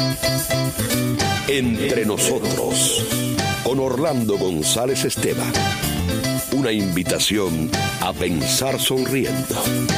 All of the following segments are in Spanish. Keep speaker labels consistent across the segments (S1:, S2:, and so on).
S1: Entre nosotros, con Orlando González Esteban. Una invitación a pensar sonriendo.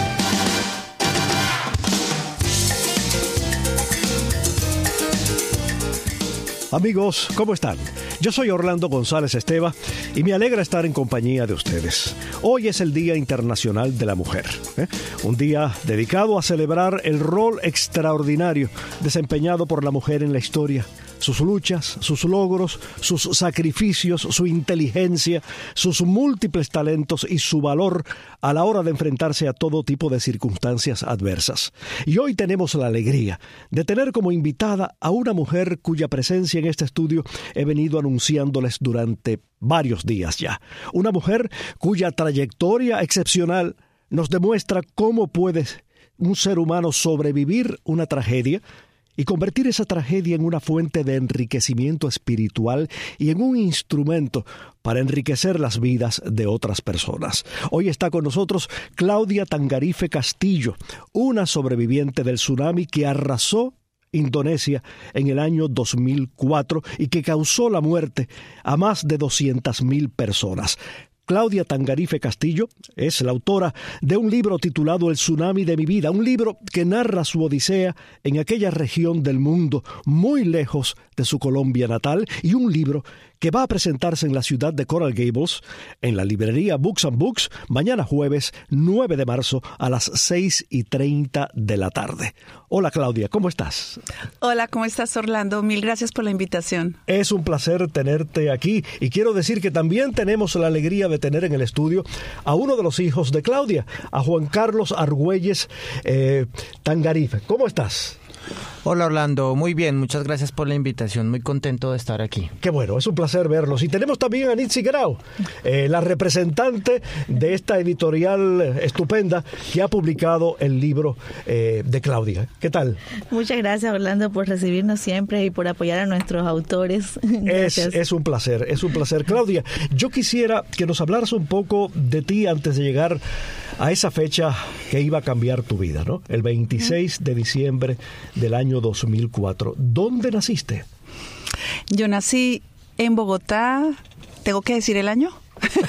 S2: Amigos, ¿cómo están? Yo soy Orlando González Esteban y me alegra estar en compañía de ustedes. Hoy es el Día Internacional de la Mujer, un día dedicado a celebrar el rol extraordinario desempeñado por la mujer en la historia, sus luchas, sus logros, sus sacrificios, su inteligencia, sus múltiples talentos y su valor a la hora de enfrentarse a todo tipo de circunstancias adversas. Y hoy tenemos la alegría de tener como invitada a una mujer cuya presencia en este estudio he venido anunciándoles durante varios días ya. Una mujer cuya trayectoria excepcional nos demuestra cómo puede un ser humano sobrevivir una tragedia y convertir esa tragedia en una fuente de enriquecimiento espiritual y en un instrumento para enriquecer las vidas de otras personas. Hoy está con nosotros Claudia Tangarife Castillo, una sobreviviente del tsunami que arrasó Indonesia en el año 2004 y que causó la muerte a más de 200,000 personas. Claudia Tangarife Castillo es la autora de un libro titulado El tsunami de mi vida, un libro que narra su odisea en aquella región del mundo muy lejos de su Colombia natal, y un libro que va a presentarse en la ciudad de Coral Gables, en la librería Books and Books, mañana jueves 9 de marzo a las 6:30 de la tarde. Hola Claudia, ¿cómo estás?
S3: Hola, ¿cómo estás, Orlando? Mil gracias por la invitación.
S2: Es un placer tenerte aquí, y quiero decir que también tenemos la alegría de tener en el estudio a uno de los hijos de Claudia, a Juan Carlos Argüelles Tangarife. ¿Cómo estás?
S4: Hola Orlando, muy bien, muchas gracias por la invitación, muy contento de estar aquí.
S2: Qué bueno, es un placer verlos. Y tenemos también a Nitzi Grau, la representante de esta editorial estupenda que ha publicado el libro de Claudia. ¿Qué tal?
S5: Muchas gracias, Orlando, por recibirnos siempre y por apoyar a nuestros autores.
S2: Es un placer, es un placer. Claudia, yo quisiera que nos hablaras un poco de ti antes de llegar a esa fecha que iba a cambiar tu vida, ¿no? El 26 de diciembre del año 2004. ¿Dónde naciste?
S3: Yo nací en Bogotá. ¿Tengo que decir el año?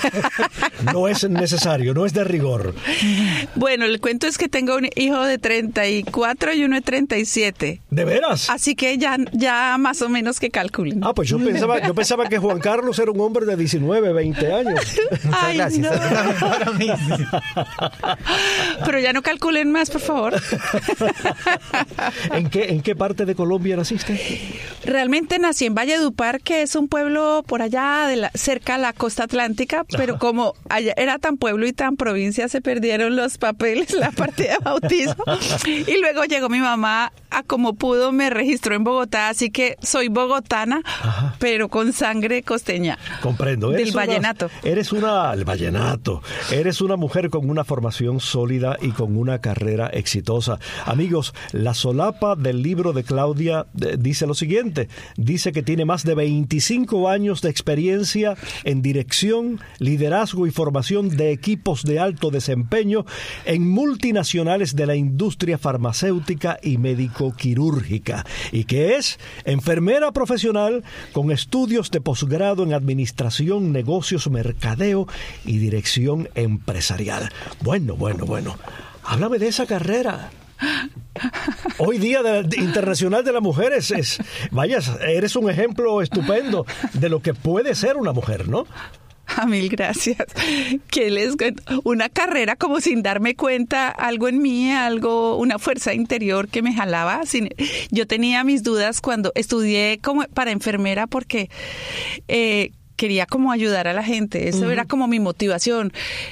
S2: No es necesario, no es de rigor.
S3: Bueno, el cuento es que tengo un hijo de 34 y uno de 37.
S2: ¿De veras?
S3: Así que ya más o menos que calculen.
S2: Ah, pues yo pensaba que Juan Carlos era un hombre de 19, 20 años.
S4: Muchas gracias.
S3: No. Pero ya no calculen más, por favor.
S2: ¿En qué parte de Colombia naciste?
S3: Realmente nací en Valledupar, que es un pueblo por allá cerca a la costa atlántica, pero como allá era tan pueblo y tan provincia, se perdieron los papeles, la parte de bautismo, y luego llegó mi mamá a como pudo, me registró en Bogotá, así que soy bogotana, pero con sangre costeña.
S2: Comprendo.
S3: Del vallenato.
S2: El vallenato. Eres una mujer con una formación sólida y con una carrera exitosa. Amigos, la solapa del libro de Claudia dice lo siguiente. Dice que tiene más de 25 años de experiencia en dirección, liderazgo y formación de equipos de alto desempeño en multinacionales de la industria farmacéutica y médico-quirúrgica, y que es enfermera profesional con estudios de posgrado en administración, negocios, mercadeo y dirección empresarial. Bueno. Háblame de esa carrera. Hoy día Internacional de la Mujer eres un ejemplo estupendo de lo que puede ser una mujer, ¿no?
S3: Mil gracias. Que les cuento, una carrera como sin darme cuenta, algo en mí, una fuerza interior que me jalaba. Yo tenía mis dudas cuando estudié como para enfermera porque quería como ayudar a la gente. Eso era como mi motivación.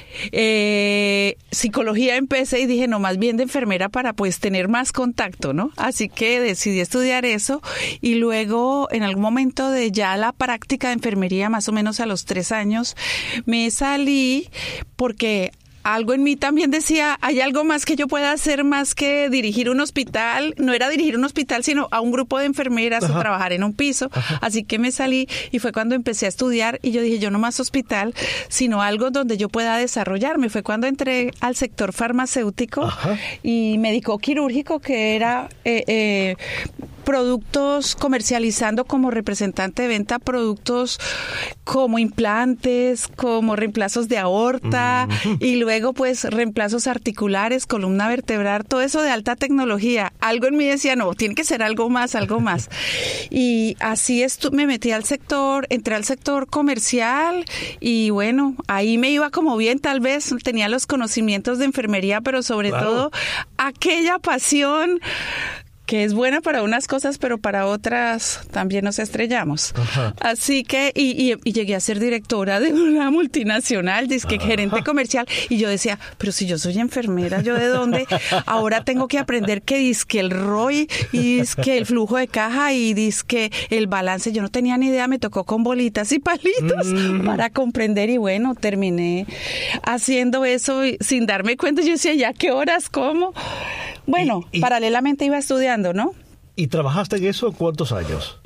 S3: Psicología empecé y dije, no, más bien de enfermera para pues tener más contacto, ¿no? Así que decidí estudiar eso, y luego en algún momento de ya la práctica de enfermería, más o menos a los 3 años, me salí porque algo en mí también decía, hay algo más que yo pueda hacer más que dirigir un hospital. No era dirigir un hospital, sino a un grupo de enfermeras o trabajar en un piso. Así que me salí, y fue cuando empecé a estudiar, y yo dije, yo no más hospital, sino algo donde yo pueda desarrollarme. Fue cuando entré al sector farmacéutico y médico quirúrgico, que era productos, comercializando como representante de venta productos como implantes, como reemplazos de aorta y luego pues reemplazos articulares, columna vertebral, todo eso de alta tecnología. Algo en mí decía, no, tiene que ser algo más. Y así me metí al sector, entré al sector comercial y bueno, ahí me iba como bien, tal vez tenía los conocimientos de enfermería, pero sobre todo aquella pasión que es buena para unas cosas, pero para otras también nos estrellamos. Ajá. Así que, y llegué a ser directora de una multinacional, dizque gerente comercial, y yo decía, pero si yo soy enfermera, ¿yo de dónde? Ahora tengo que aprender que dizque el ROI, y dizque el flujo de caja, y dizque el balance. Yo no tenía ni idea, me tocó con bolitas y palitos para comprender, y bueno, terminé haciendo eso sin darme cuenta. Yo decía, ¿ya qué horas? ¿Cómo? Bueno, paralelamente iba estudiando, ¿no?
S2: ¿Y trabajaste en eso cuántos años?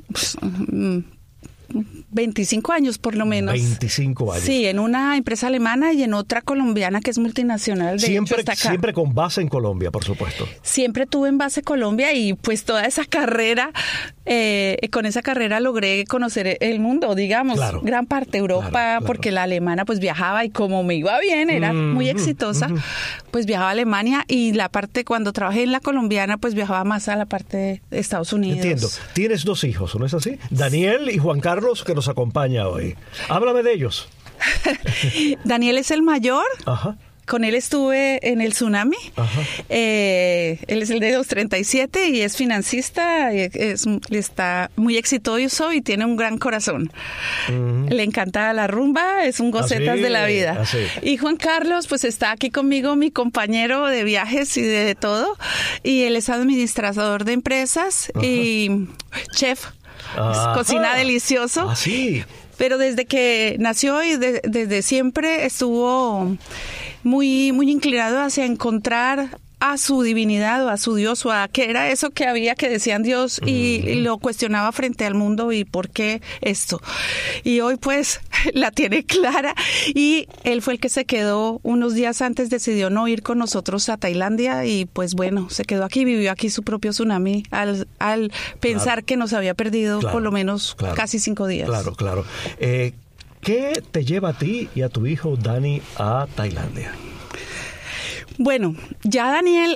S3: 25 años por lo menos.
S2: 25 años.
S3: Sí, en una empresa alemana y en otra colombiana que es multinacional.
S2: Siempre con base en Colombia, por supuesto.
S3: Siempre tuve en base Colombia y pues toda esa carrera, con esa carrera logré conocer el mundo, digamos, gran parte de Europa, porque la alemana pues viajaba y como me iba bien, era muy exitosa, pues viajaba a Alemania y la parte cuando trabajé en la colombiana pues viajaba más a la parte de Estados Unidos.
S2: Entiendo. Tienes 2 hijos, ¿no es así? Daniel y Juan Carlos, que nos acompaña hoy. Háblame de ellos.
S3: Daniel es el mayor.
S2: Ajá.
S3: Con él estuve en el tsunami. Él es el de 237 y es financista, está muy exitoso y tiene un gran corazón. Le encanta la rumba, es un gocetas de la vida. Y Juan Carlos, pues está aquí conmigo, mi compañero de viajes y de todo. Y él es administrador de empresas y chef. Cocina delicioso.
S2: Sí.
S3: Pero desde que nació y desde siempre estuvo muy inclinado hacia encontrar a su divinidad o a su Dios o a qué era eso que había que decían Dios y lo cuestionaba frente al mundo y por qué esto. Y hoy pues la tiene clara y él fue el que se quedó unos días antes, decidió no ir con nosotros a Tailandia y pues bueno, se quedó aquí, vivió aquí su propio tsunami al pensar que nos había perdido por lo menos casi 5 días.
S2: Claro. ¿Qué te lleva a ti y a tu hijo Dani a Tailandia?
S3: Bueno, ya Daniel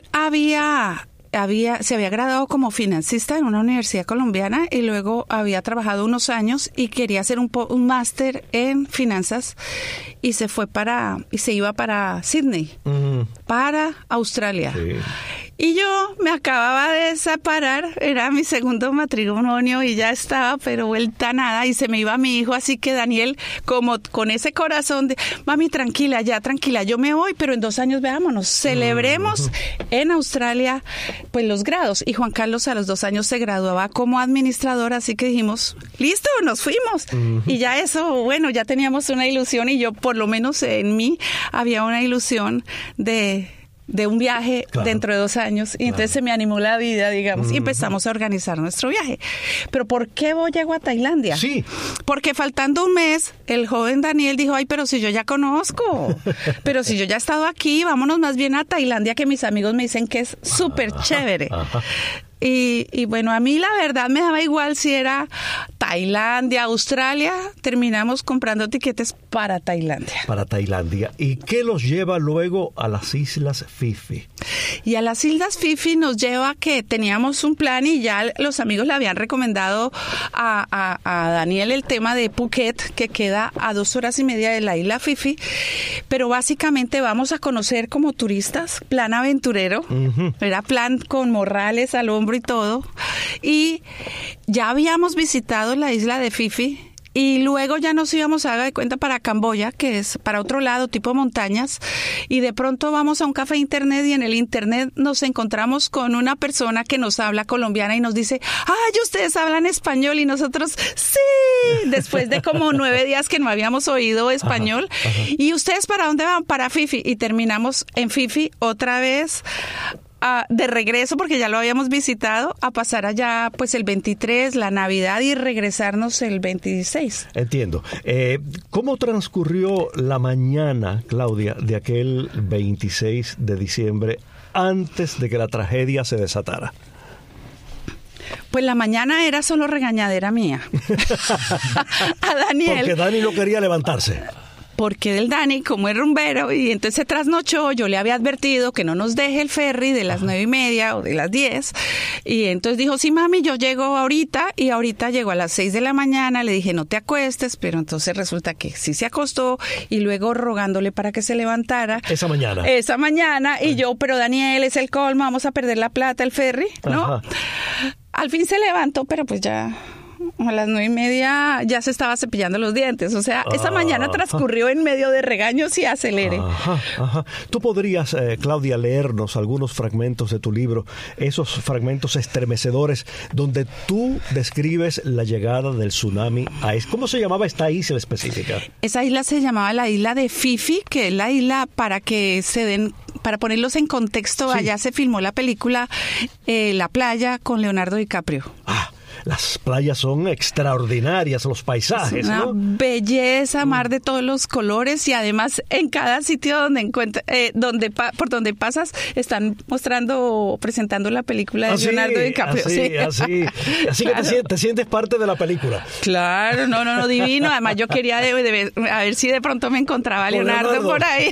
S3: se había graduado como financista en una universidad colombiana y luego había trabajado unos años y quería hacer un máster en finanzas y se iba para Sydney, para Australia. Sí. Y yo me acababa de separar, era mi segundo matrimonio y ya estaba, pero vuelta a nada, y se me iba mi hijo, así que Daniel, como con ese corazón de, mami, tranquila, yo me voy, pero en 2 años veámonos, celebremos en Australia, pues los grados. Y Juan Carlos a los 2 años se graduaba como administrador, así que dijimos, listo, nos fuimos. Y ya eso, bueno, ya teníamos una ilusión y yo, por lo menos en mí, había una ilusión de un viaje dentro de 2 años y entonces se me animó la vida, digamos, y empezamos a organizar nuestro viaje. Pero ¿por qué llego a Tailandia?
S2: Sí.
S3: Porque faltando un mes, el joven Daniel dijo, ay, pero si yo ya conozco, pero si yo ya he estado aquí, vámonos más bien a Tailandia, que mis amigos me dicen que es súper chévere. Y bueno, a mí la verdad me daba igual si era Tailandia, Australia, terminamos comprando tiquetes para Tailandia.
S2: Para Tailandia. ¿Y qué los lleva luego a las Islas Phi Phi?
S3: Y a las Islas Phi Phi nos lleva que teníamos un plan y ya los amigos le habían recomendado a Daniel el tema de Phuket, que queda a 2 horas y media de la isla Phi Phi, pero básicamente vamos a conocer como turistas, plan aventurero, era plan con morrales al hombro y todo, y ya habíamos visitado la isla de Phi Phi y luego ya nos íbamos, haga de cuenta, para Camboya, que es para otro lado, tipo montañas, y de pronto vamos a un café internet y en el internet nos encontramos con una persona que nos habla colombiana y nos dice, ¡ay, ustedes hablan español! Y nosotros, ¡sí! Después de como 9 días que no habíamos oído español. ¿Y ustedes para dónde van? Para Phi Phi. Y terminamos en Phi Phi otra vez, de regreso, porque ya lo habíamos visitado, a pasar allá pues el 23, la Navidad, y regresarnos el 26.
S2: Entiendo. ¿Cómo transcurrió la mañana, Claudia, de aquel 26 de diciembre, antes de que la tragedia se desatara?
S3: Pues la mañana era solo regañadera mía. A Daniel.
S2: Porque Dani no quería levantarse.
S3: Porque el Dani, como es rumbero, y entonces se trasnochó, yo le había advertido que no nos deje el ferry de las 9:30 o de las 10, y entonces dijo, sí mami, yo llego ahorita, y ahorita llegó a las 6 de la mañana, le dije, no te acuestes, pero entonces resulta que sí se acostó, y luego rogándole para que se levantara.
S2: Esa mañana,
S3: y yo, pero Daniel, es el colmo, vamos a perder la plata, el ferry, ¿no?
S2: Ajá.
S3: Al fin se levantó, pero pues ya... A las 9:30 ya se estaba cepillando los dientes. O sea, esa mañana transcurrió en medio de regaños y acelere.
S2: Ajá. Tú podrías, Claudia, leernos algunos fragmentos de tu libro, esos fragmentos estremecedores donde tú describes la llegada del tsunami a... ¿Cómo se llamaba esta isla específica?
S3: Esa isla se llamaba la isla de Fifi, que es la isla para ponerlos en contexto, sí. Allá se filmó la película La playa con Leonardo DiCaprio.
S2: Las playas son extraordinarias, los paisajes,
S3: una
S2: ¿no?
S3: Belleza, mar de todos los colores, y además en cada sitio por donde pasas están presentando la película de Leonardo DiCaprio.
S2: Así claro. Que te sientes parte de la película.
S3: Claro, no, divino. Además yo quería a ver si de pronto me encontraba Leonardo por ahí.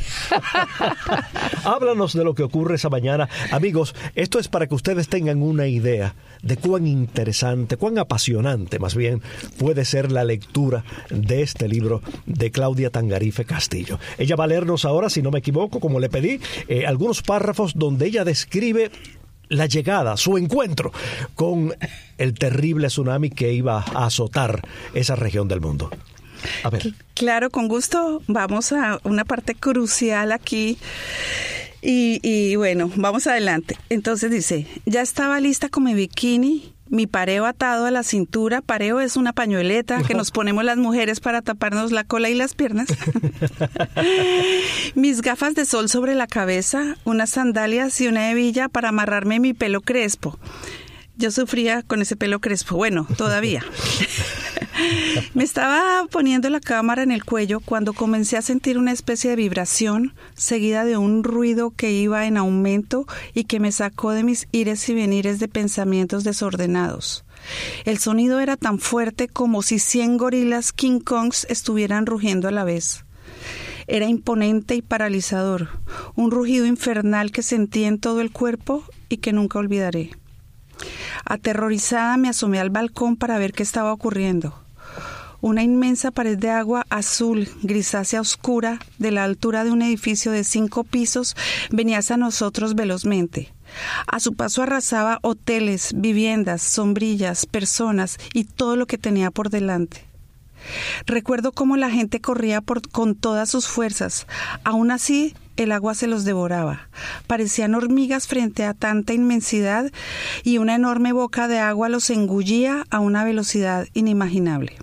S2: Háblanos de lo que ocurre esa mañana. Amigos, esto es para que ustedes tengan una idea de cuán interesante, cuán apasionante más bien puede ser la lectura de este libro de Claudia Tangarife Castillo. Ella va a leernos ahora, si no me equivoco, como le pedí, algunos párrafos donde ella describe la llegada, su encuentro con el terrible tsunami que iba a azotar esa región del mundo. A ver.
S3: Claro, con gusto. Vamos a una parte crucial aquí. Y bueno, vamos adelante. Entonces dice, ya estaba lista con mi bikini, mi pareo atado a la cintura. Pareo es una pañoleta que nos ponemos las mujeres para taparnos la cola y las piernas. Mis gafas de sol sobre la cabeza, unas sandalias y una hebilla para amarrarme mi pelo crespo. Yo sufría con ese pelo crespo. Bueno, todavía. Me estaba poniendo la cámara en el cuello cuando comencé a sentir una especie de vibración seguida de un ruido que iba en aumento y que me sacó de mis ires y venires de pensamientos desordenados. El sonido era tan fuerte como si 100 gorilas King Kongs estuvieran rugiendo a la vez. Era imponente y paralizador, un rugido infernal que sentí en todo el cuerpo y que nunca olvidaré. Aterrorizada me asomé al balcón para ver qué estaba ocurriendo. Una inmensa pared de agua azul, grisácea oscura, de la altura de un edificio de 5 pisos, venía hacia nosotros velozmente. A su paso arrasaba hoteles, viviendas, sombrillas, personas y todo lo que tenía por delante. Recuerdo cómo la gente corría con todas sus fuerzas. Aún así, el agua se los devoraba. Parecían hormigas frente a tanta inmensidad y una enorme boca de agua los engullía a una velocidad inimaginable.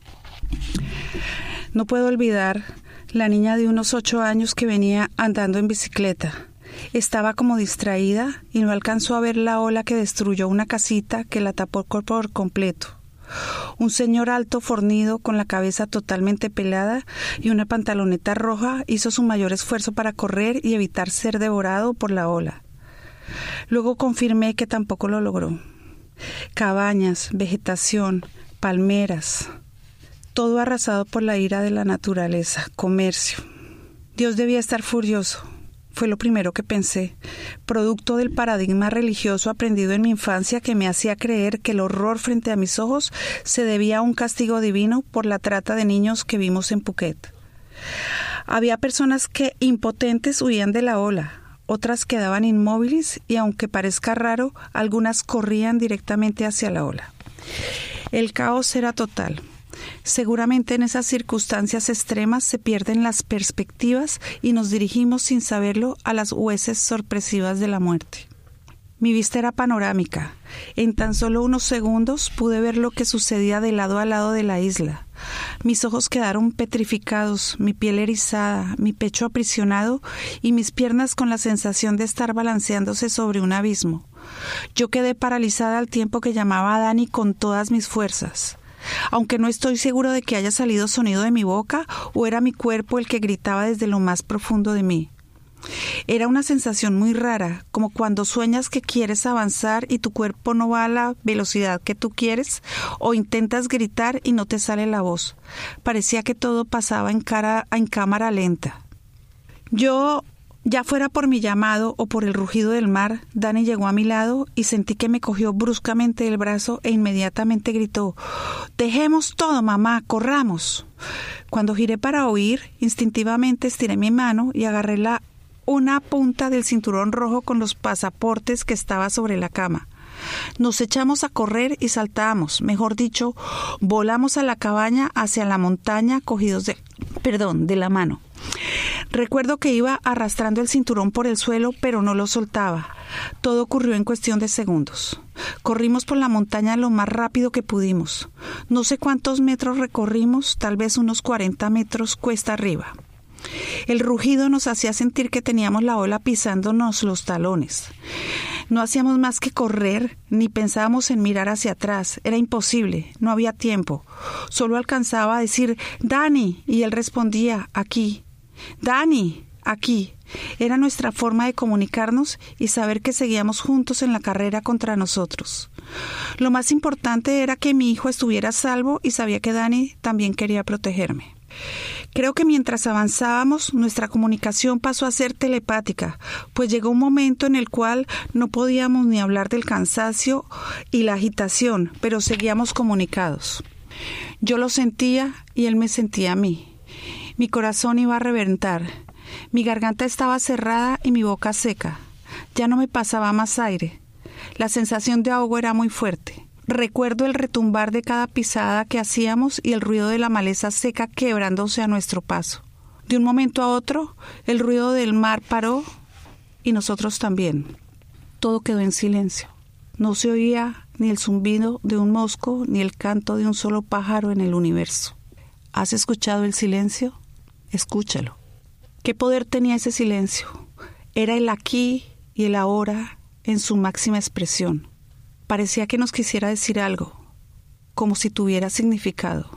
S3: No puedo olvidar la niña de unos 8 años que venía andando en bicicleta. Estaba como distraída y no alcanzó a ver la ola que destruyó una casita que la tapó por completo. Un señor alto fornido con la cabeza totalmente pelada y una pantaloneta roja hizo su mayor esfuerzo para correr y evitar ser devorado por la ola. Luego confirmé que tampoco lo logró. Cabañas, vegetación, palmeras, todo arrasado por la ira de la naturaleza, comercio. Dios debía estar furioso. Fue lo primero que pensé, producto del paradigma religioso aprendido en mi infancia que me hacía creer que el horror frente a mis ojos se debía a un castigo divino por la trata de niños que vimos en Phuket. Había personas que, impotentes, huían de la ola, otras quedaban inmóviles y, aunque parezca raro, algunas corrían directamente hacia la ola. El caos era total. Seguramente en esas circunstancias extremas se pierden las perspectivas y nos dirigimos sin saberlo a las huestes sorpresivas de la muerte. Mi vista era panorámica. En tan solo unos segundos pude ver lo que sucedía de lado a lado de la isla. Mis ojos quedaron petrificados, mi piel erizada, mi pecho aprisionado y mis piernas con la sensación de estar balanceándose sobre un abismo. Yo quedé paralizada al tiempo que llamaba a Dani con todas mis fuerzas. Aunque no estoy seguro de que haya salido sonido de mi boca o era mi cuerpo el que gritaba desde lo más profundo de mí. Era una sensación muy rara, como cuando sueñas que quieres avanzar y tu cuerpo no va a la velocidad que tú quieres, o intentas gritar y no te sale la voz. Parecía que todo pasaba en cámara lenta. Yo, ya fuera por mi llamado o por el rugido del mar, Dani llegó a mi lado y sentí que me cogió bruscamente el brazo e inmediatamente gritó: «¡Dejemos todo, mamá! ¡Corramos!». Cuando giré para oír, instintivamente estiré mi mano y agarré una punta del cinturón rojo con los pasaportes que estaba sobre la cama. Nos echamos a correr y saltamos, mejor dicho, volamos a la cabaña hacia la montaña cogidos de la mano. Recuerdo que iba arrastrando el cinturón por el suelo, pero no lo soltaba. Todo ocurrió en cuestión de segundos. Corrimos por la montaña lo más rápido que pudimos. No sé cuántos metros recorrimos, tal vez unos 40 metros cuesta arriba. El rugido nos hacía sentir que teníamos la ola pisándonos los talones. No hacíamos más que correr, ni pensábamos en mirar hacia atrás. Era imposible, no había tiempo. Solo alcanzaba a decir «Dani», y él respondía «Aquí». «Dani, aquí». Era nuestra forma de comunicarnos y saber que seguíamos juntos en la carrera contra nosotros. Lo más importante era que mi hijo estuviera a salvo y sabía que Dani también quería protegerme. Creo que mientras avanzábamos, nuestra comunicación pasó a ser telepática, pues llegó un momento en el cual no podíamos ni hablar del cansancio y la agitación, pero seguíamos comunicados. Yo lo sentía y él me sentía a mí. Mi corazón iba a reventar. Mi garganta estaba cerrada y mi boca seca. Ya no me pasaba más aire. La sensación de ahogo era muy fuerte. Recuerdo el retumbar de cada pisada que hacíamos y el ruido de la maleza seca quebrándose a nuestro paso. De un momento a otro, el ruido del mar paró y nosotros también. Todo quedó en silencio. No se oía ni el zumbido de un mosco ni el canto de un solo pájaro en el universo. ¿Has escuchado el silencio? Escúchalo. ¿Qué poder tenía ese silencio? Era el aquí y el ahora en su máxima expresión. Parecía que nos quisiera decir algo, como si tuviera significado.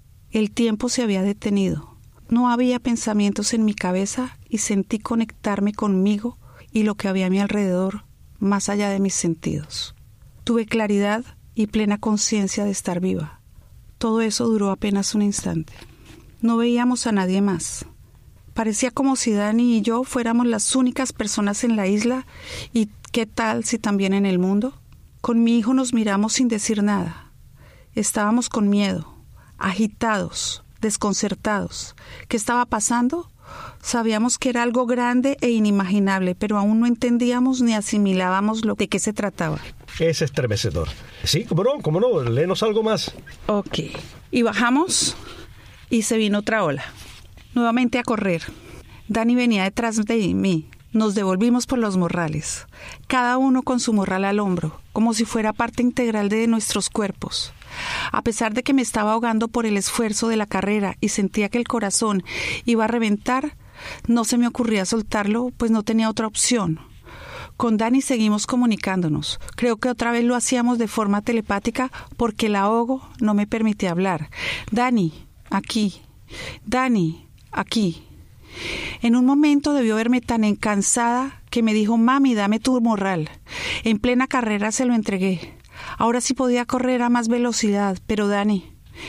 S3: El tiempo se había detenido. No había pensamientos en mi cabeza y sentí conectarme conmigo y lo que había a mi alrededor, más allá de mis sentidos. Tuve claridad y plena conciencia de estar viva. Todo eso duró apenas un instante. No veíamos a nadie más. Parecía como si Dani y yo fuéramos las únicas personas en la isla y ¿qué tal si también en el mundo? Con mi hijo nos miramos sin decir nada. Estábamos con miedo, agitados, desconcertados. ¿Qué estaba pasando? Sabíamos que era algo grande e inimaginable, pero aún no entendíamos ni asimilábamos de qué se trataba.
S2: Es estremecedor. Sí, cómo no, léenos algo más.
S3: Ok. Y bajamos y se vino otra ola. Nuevamente a correr. Dani venía detrás de mí. Nos devolvimos por los morrales, cada uno con su morral al hombro, como si fuera parte integral de nuestros cuerpos. A pesar de que me estaba ahogando por el esfuerzo de la carrera y sentía que el corazón iba a reventar, no se me ocurría soltarlo, pues no tenía otra opción. Con Dani seguimos comunicándonos. Creo que otra vez lo hacíamos de forma telepática porque el ahogo no me permitía hablar. Dani, aquí. Dani, aquí. En un momento debió verme tan cansada que me dijo: «Mami, dame tu morral». En plena carrera se lo entregué. Ahora sí podía correr a más velocidad, pero Dani.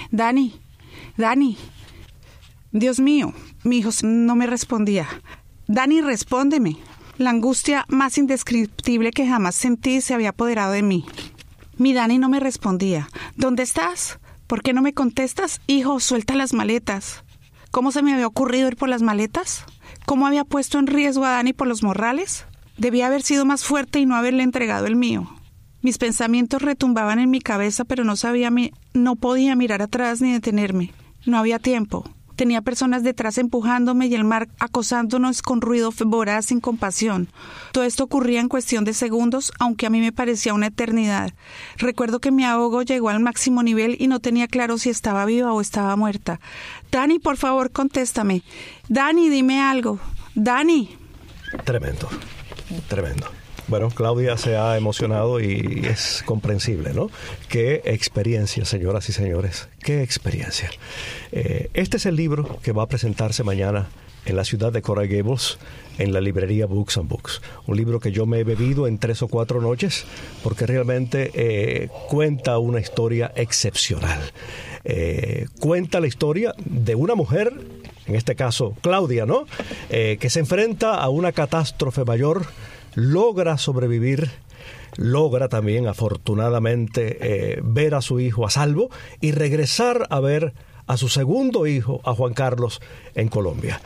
S3: Dios mío, mi hijo no me respondía. Dani, respóndeme. La angustia más indescriptible que jamás sentí se había apoderado de mí. Mi Dani no me respondía. ¿Dónde estás? ¿Por qué no me contestas? Hijo, suelta las maletas. ¿Cómo se me había ocurrido ir por las maletas? ¿Cómo había puesto en riesgo a Dani por los morrales? Debía haber sido más fuerte y no haberle entregado el mío. Mis pensamientos retumbaban en mi cabeza, pero no podía mirar atrás ni detenerme. No había tiempo. Tenía personas detrás empujándome y el mar acosándonos con ruido voraz sin compasión. Todo esto ocurría en cuestión de segundos, aunque a mí me parecía una eternidad. Recuerdo que mi ahogo llegó al máximo nivel y no tenía claro si estaba viva o estaba muerta. Dani, por favor, contéstame. Dani, dime algo. Dani.
S2: Tremendo. Bueno, Claudia se ha emocionado y es comprensible, ¿no? Qué experiencia, señoras y señores, qué experiencia. Este es el libro que va a presentarse mañana en la ciudad de Coral Gables, en la librería Books and Books. Un libro que yo me he bebido en 3 o 4 noches porque realmente cuenta una historia excepcional. Cuenta la historia de una mujer, en este caso Claudia, ¿no? Que se enfrenta a una catástrofe mayor, logra sobrevivir, logra también afortunadamente ver a su hijo a salvo y regresar a ver a su segundo hijo, a Juan Carlos, en Colombia.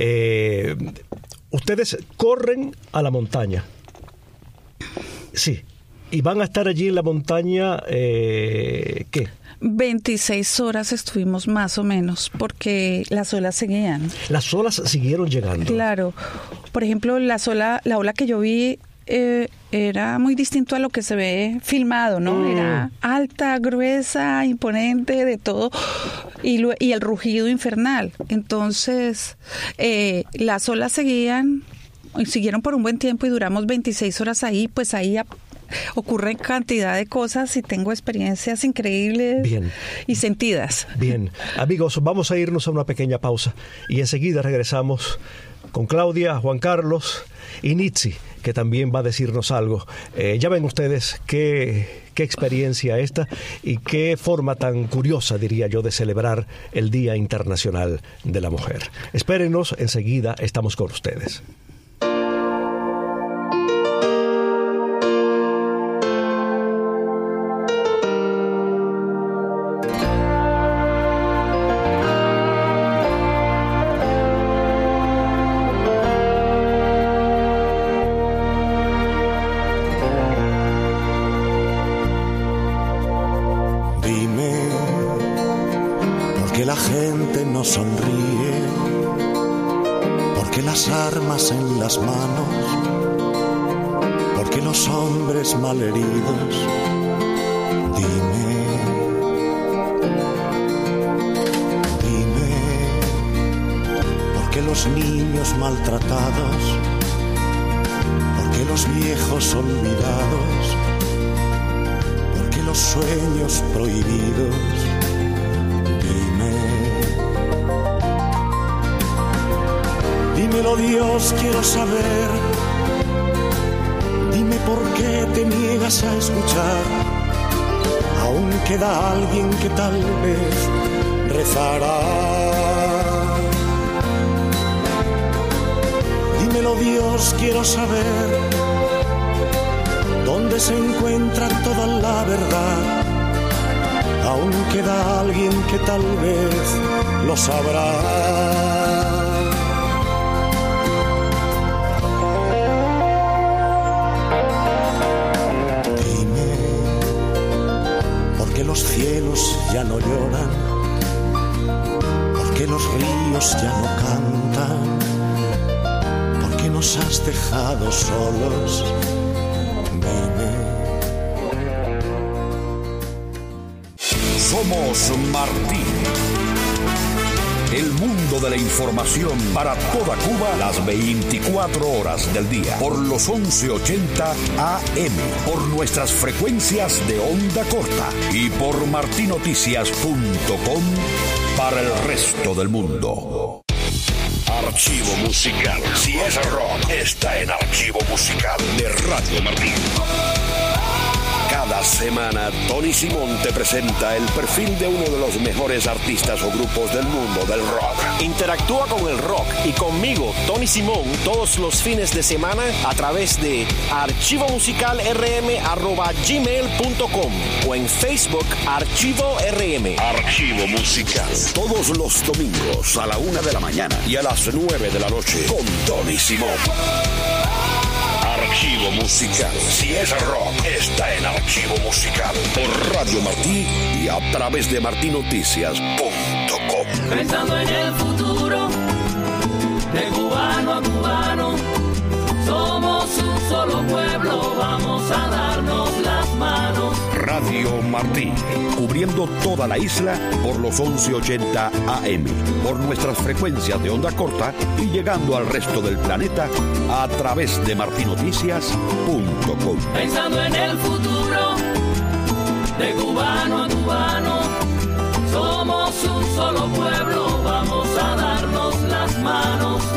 S2: Ustedes corren a la montaña. Sí. Y van a estar allí en la montaña, ¿qué? 26
S3: horas estuvimos más o menos, porque las olas seguían.
S2: Las olas siguieron llegando.
S3: Claro. Por ejemplo, la ola que yo vi era muy distinto a lo que se ve filmado, ¿no? Era alta, gruesa, imponente, de todo, y el rugido infernal. Entonces, las olas siguieron por un buen tiempo y duramos 26 horas ahí, pues ahí ocurren cantidad de cosas y tengo experiencias increíbles. Bien. Y sentidas.
S2: Bien. Amigos, vamos a irnos a una pequeña pausa y enseguida regresamos con Claudia, Juan Carlos y Nitzi, que también va a decirnos algo. Ya ven ustedes qué experiencia esta y qué forma tan curiosa, diría yo, de celebrar el Día Internacional de la Mujer. Espérenos, enseguida estamos con ustedes.
S6: Armas en las manos, porque los hombres malheridos, dime, porque los niños maltratados, porque los viejos olvidados, porque los sueños prohibidos. Dímelo, Dios, quiero saber. Dime por qué te niegas a escuchar. Aún queda alguien que tal vez rezará. Dímelo, Dios, quiero saber. ¿Dónde se encuentra toda la verdad? Aún queda alguien que tal vez lo sabrá. Los cielos ya no lloran, porque los ríos ya no cantan, porque nos has dejado solos, dime.
S1: Somos Martí. El mundo de la información para toda Cuba las 24 horas del día. Por los 1180 AM. Por nuestras frecuencias de onda corta. Y por martinoticias.com para el resto del mundo. Archivo musical. Si es rock, está en Archivo Musical de Radio Martí. Cada semana, Tony Simón te presenta el perfil de uno de los mejores artistas o grupos del mundo del rock.
S7: Interactúa con el rock y conmigo, Tony Simón, todos los fines de semana a través de archivomusicalrm@gmail.com o en Facebook Archivo RM.
S1: Archivo Musical. Todos los domingos a la 1 de la mañana y a las 9 de la noche con Tony Simón. Archivo Musical. Si es rock, está en Archivo Musical. Por Radio Martí y a través de martinoticias.com.
S8: Pensando en el futuro, de cubano a cubano, somos un solo pueblo, vamos a darnos las manos.
S1: Radio Martí, cubriendo toda la isla por los 1180 AM, por nuestras frecuencias de onda corta y llegando al resto del planeta a través de martinoticias.com.
S8: Pensando en el futuro, de cubano a cubano, somos un solo pueblo, vamos a darnos las manos.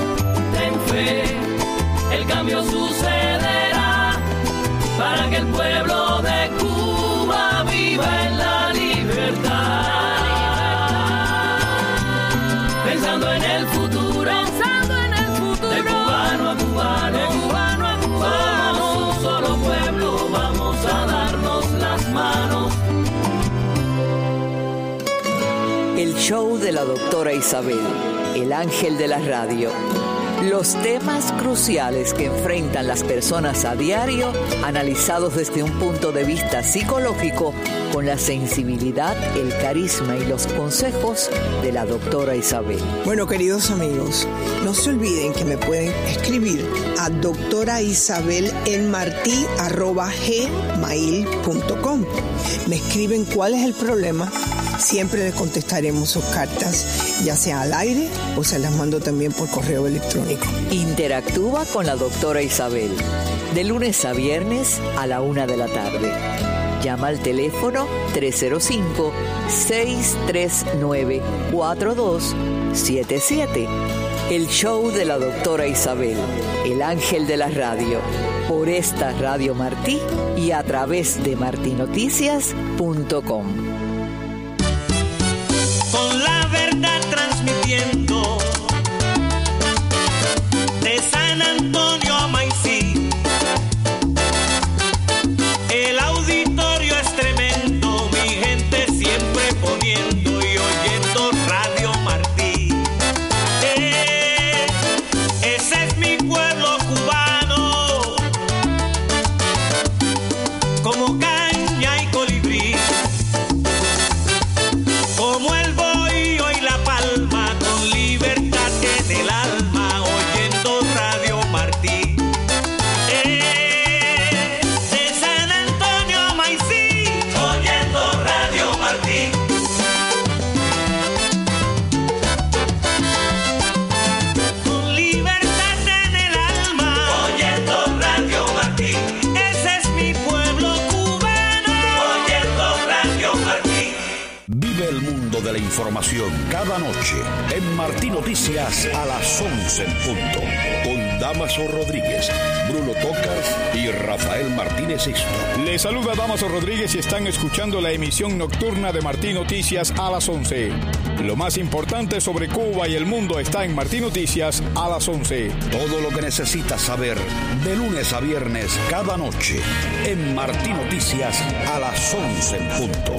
S9: show de la doctora Isabel, el ángel de la radio. Los temas cruciales que enfrentan las personas a diario, analizados desde un punto de vista psicológico, con la sensibilidad, el carisma y los consejos de la doctora Isabel.
S10: Bueno, queridos amigos, no se olviden que me pueden escribir a doctoraisabelelmartí@gmail.com. Me escriben cuál es el problema. Siempre les contestaremos sus cartas, ya sea al aire o se las mando también por correo electrónico.
S9: Interactúa con la doctora Isabel, de lunes a viernes a la 1 de la tarde. Llama al teléfono 305-639-4277. El show de la doctora Isabel, el ángel de la radio, por esta Radio Martí y a través de martinoticias.com.
S11: Con la verdad transmitiendo de San Antonio a Maicí. El auditorio es tremendo, mi gente siempre poniendo y oyendo Radio Martí. Ese es mi pueblo cubano, como caña y colibrí, como el bohío y la palma, con libertad en el alma, oyendo Radio Martí. De San Antonio a Maicí, oyendo Radio Martí. Con libertad en el alma, oyendo Radio Martí. Ese es mi pueblo cubano, oyendo Radio Martí.
S1: Vive el mundo de la información cada noche en Martí Noticias a las 11 en punto, con Damaso Rodríguez, Bruno Tocas y Rafael Martínez Sixto.
S12: Les saluda Damaso Rodríguez y están escuchando la emisión nocturna de Martí Noticias a las 11. Lo más importante sobre Cuba y el mundo está en Martí Noticias a las 11.
S1: Todo lo que necesitas saber de lunes a viernes cada noche en Martí Noticias a las 11 en punto.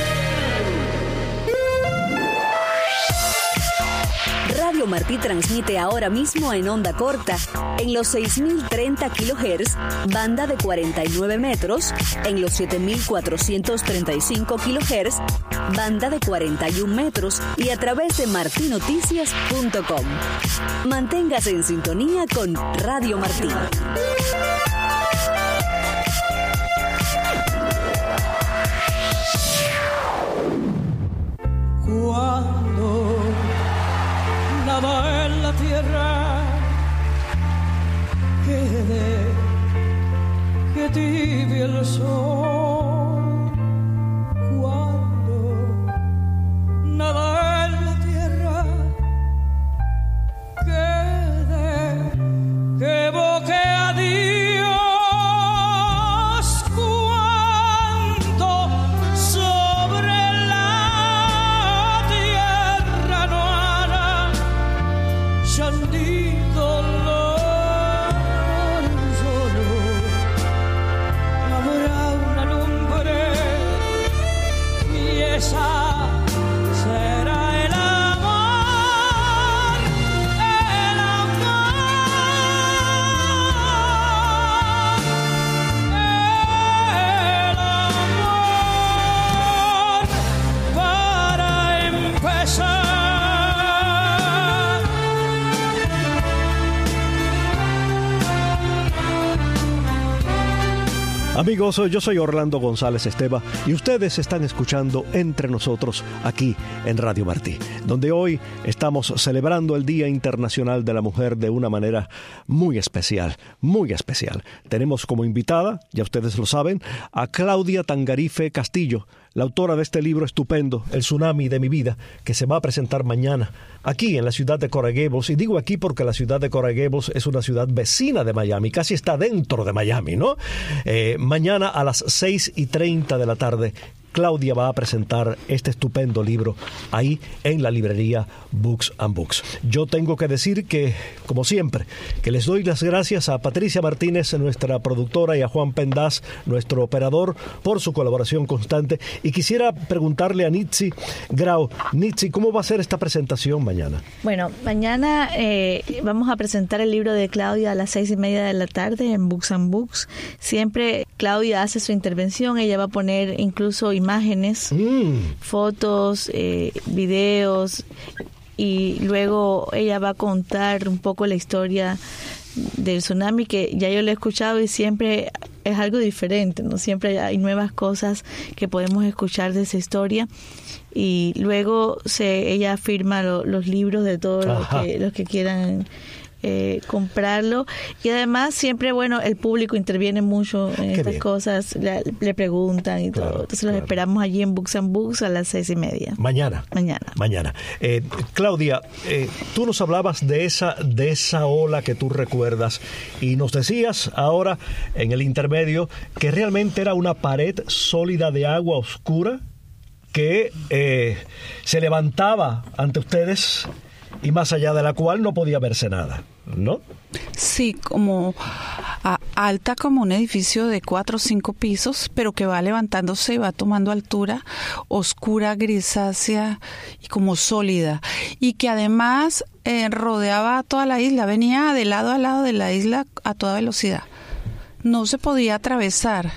S13: Radio Martí transmite ahora mismo en onda corta, en los 6.030 kHz, banda de 49 metros, en los 7.435 kHz, banda de 41 metros y a través de martinoticias.com. Manténgase en sintonía con Radio Martí.
S11: Cuando nada en la tierra quede, que tibie el sol. Cuando nada en la tierra quede, que evoque a Dios. Cuando sobre la tierra no hará ni dolor solo, habrá una lumbre y esa será el amor, el amor, el amor para empezar.
S2: Amigos, yo soy Orlando González Esteva y ustedes están escuchando Entre Nosotros aquí en Radio Martí, donde hoy estamos celebrando el Día Internacional de la Mujer de una manera muy especial, muy especial. Tenemos como invitada, ya ustedes lo saben, a Claudia Tangarife Castillo, la autora de este libro estupendo, El Tsunami de mi vida, que se va a presentar mañana aquí en la ciudad de Coral Gables. Y digo aquí porque la ciudad de Coral Gables es una ciudad vecina de Miami, casi está dentro de Miami, ¿no? Mañana a las 6:30 de la tarde Claudia va a presentar este estupendo libro ahí en la librería Books and Books. Yo tengo que decir que, como siempre, que les doy las gracias a Patricia Martínez, nuestra productora, y a Juan Pendaz, nuestro operador, por su colaboración constante. Y quisiera preguntarle a Nitzi Grau. Nitzi, ¿cómo va a ser esta presentación mañana?
S5: Bueno, mañana vamos a presentar el libro de Claudia a las 6:30 de la tarde en Books and Books. Siempre Claudia hace su intervención, ella va a poner incluso imágenes, fotos, videos, y luego ella va a contar un poco la historia del tsunami, que ya yo lo he escuchado y siempre es algo diferente, ¿no? Siempre hay nuevas cosas que podemos escuchar de esa historia. Y luego ella firma los libros de todos los que quieran comprarlo, y además siempre, bueno, el público interviene mucho en estas cosas, le preguntan y todo. Entonces los esperamos allí en Books and Books a las 6:30. Mañana.
S2: Claudia, tú nos hablabas de esa ola que tú recuerdas, y nos decías ahora en el intermedio que realmente era una pared sólida de agua oscura que se levantaba ante ustedes y más allá de la cual no podía verse nada, ¿no?
S3: Sí, como alta como un edificio de 4 o 5 pisos, pero que va levantándose y va tomando altura, oscura, grisácea y como sólida. Y que además rodeaba toda la isla, venía de lado a lado de la isla a toda velocidad. No se podía atravesar,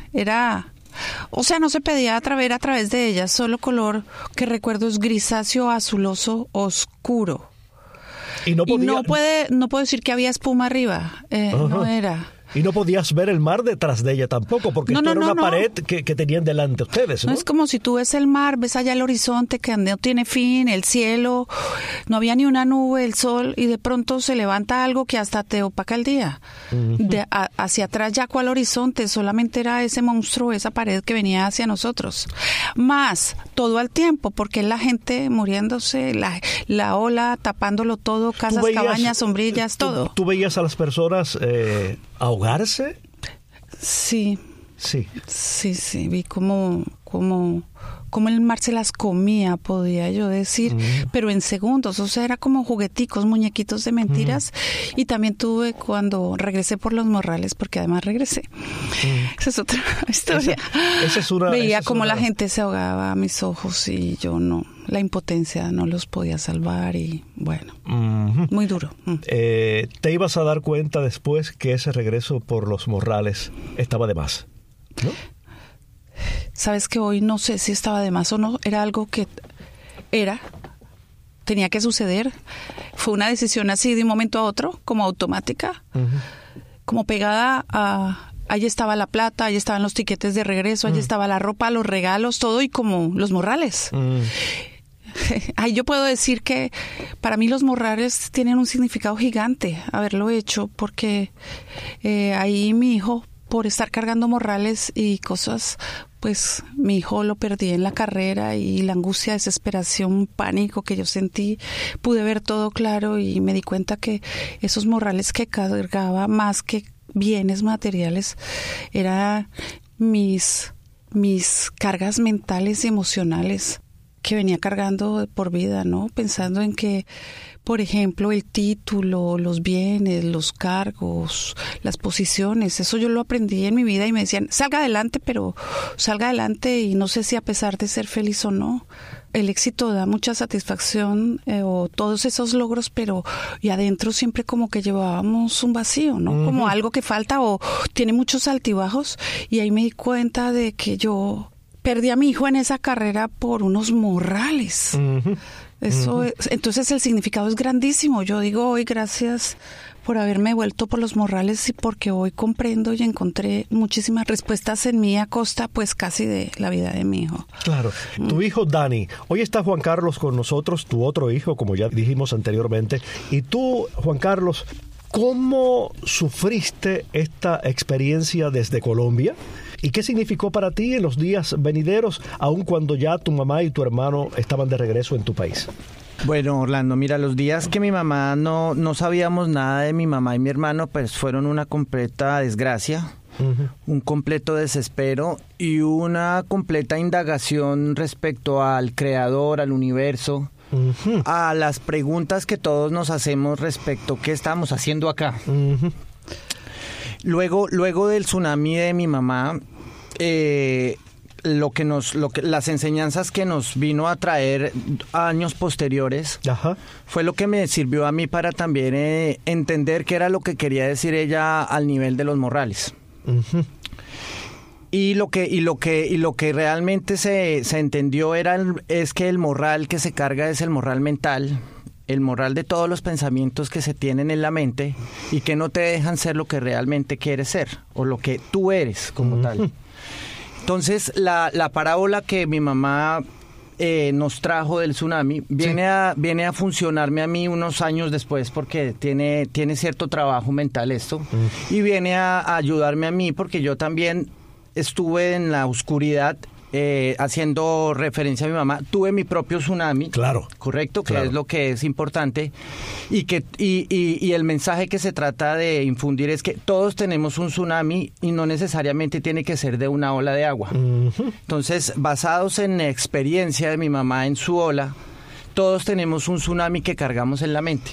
S3: no se podía ver a través de ella, solo color que recuerdo es grisáceo, azuloso, oscuro. Y no puedo decir que había espuma arriba, no era.
S2: Y no podías ver el mar detrás de ella tampoco, porque esto era una pared que tenían delante ustedes, ¿no?
S3: No es como si tú ves el mar, ves allá el horizonte que no tiene fin, el cielo, no había ni una nube, el sol, y de pronto se levanta algo que hasta te opaca el día. Hacia atrás ya cual horizonte, solamente era ese monstruo, esa pared que venía hacia nosotros. Más, todo al tiempo, porque la gente muriéndose, la ola tapándolo todo, casas, cabañas, sombrillas, todo.
S2: ¿Tú veías a las personas ahogarse?
S3: Sí, vi como el mar se las comía, podía yo decir, pero en segundos, o sea, era como jugueticos, muñequitos de mentiras. Y también tuve cuando regresé por los morrales, porque además regresé. Esa es otra historia. Veía como la gente se ahogaba a mis ojos y yo no, la impotencia no los podía salvar, y bueno, muy duro.
S2: Te ibas a dar cuenta después que ese regreso por los morrales estaba de más, ¿no?
S3: Sabes que hoy no sé si estaba de más o no, era algo que tenía que suceder. Fue una decisión así de un momento a otro, como automática, como pegada a... Allí estaba la plata, allí estaban los tiquetes de regreso, allí estaba la ropa, los regalos, todo, y como los morrales. Ahí yo puedo decir que para mí los morrales tienen un significado gigante, haberlo hecho, porque ahí mi hijo, por estar cargando morrales y cosas, pues mi hijo lo perdí en la carrera, y la angustia, desesperación, pánico que yo sentí, pude ver todo claro y me di cuenta que esos morrales que cargaba, más que bienes materiales, eran mis cargas mentales y emocionales que venía cargando por vida, ¿no? Pensando en que, por ejemplo, el título, los bienes, los cargos, las posiciones, eso yo lo aprendí en mi vida, y me decían, salga adelante, pero salga adelante, y no sé si a pesar de ser feliz o no. El éxito da mucha satisfacción, o todos esos logros, pero y adentro siempre como que llevábamos un vacío, ¿no? Como algo que falta o tiene muchos altibajos, y ahí me di cuenta de que yo perdí a mi hijo en esa carrera por unos morrales. Eso es, entonces el significado es grandísimo. Yo digo hoy gracias por haberme vuelto por los morrales, y porque hoy comprendo y encontré muchísimas respuestas en mí a costa, pues casi de la vida de mi hijo.
S2: Claro. Tu hijo Dani, hoy está Juan Carlos con nosotros, tu otro hijo, como ya dijimos anteriormente. Y tú, Juan Carlos, ¿cómo sufriste esta experiencia desde Colombia? ¿Y qué significó para ti en los días venideros, aun cuando ya tu mamá y tu hermano estaban de regreso en tu país?
S4: Bueno, Orlando, mira, los días que mi mamá no sabíamos nada de mi mamá y mi hermano, pues fueron una completa desgracia. un completo desespero y una completa indagación respecto al creador, al universo, a las preguntas que todos nos hacemos respecto a qué estamos haciendo acá. Luego del tsunami de mi mamá, las enseñanzas que nos vino a traer años posteriores fue lo que me sirvió a mí para también entender qué era lo que quería decir ella al nivel de los morrales. Y lo que realmente se entendió es que el morral que se carga es el morral mental, el morral de todos los pensamientos que se tienen en la mente y que no te dejan ser lo que realmente quieres ser o lo que tú eres como tal. Entonces, la parábola que mi mamá nos trajo del tsunami viene a funcionarme a mí unos años después porque tiene cierto trabajo mental esto y viene a ayudarme a mí porque yo también estuve en la oscuridad. Haciendo referencia a mi mamá, tuve mi propio tsunami, correcto, que es lo que es importante, y el mensaje que se trata de infundir es que todos tenemos un tsunami y no necesariamente tiene que ser de una ola de agua. Entonces, basados en la experiencia de mi mamá en su ola, todos tenemos un tsunami que cargamos en la mente.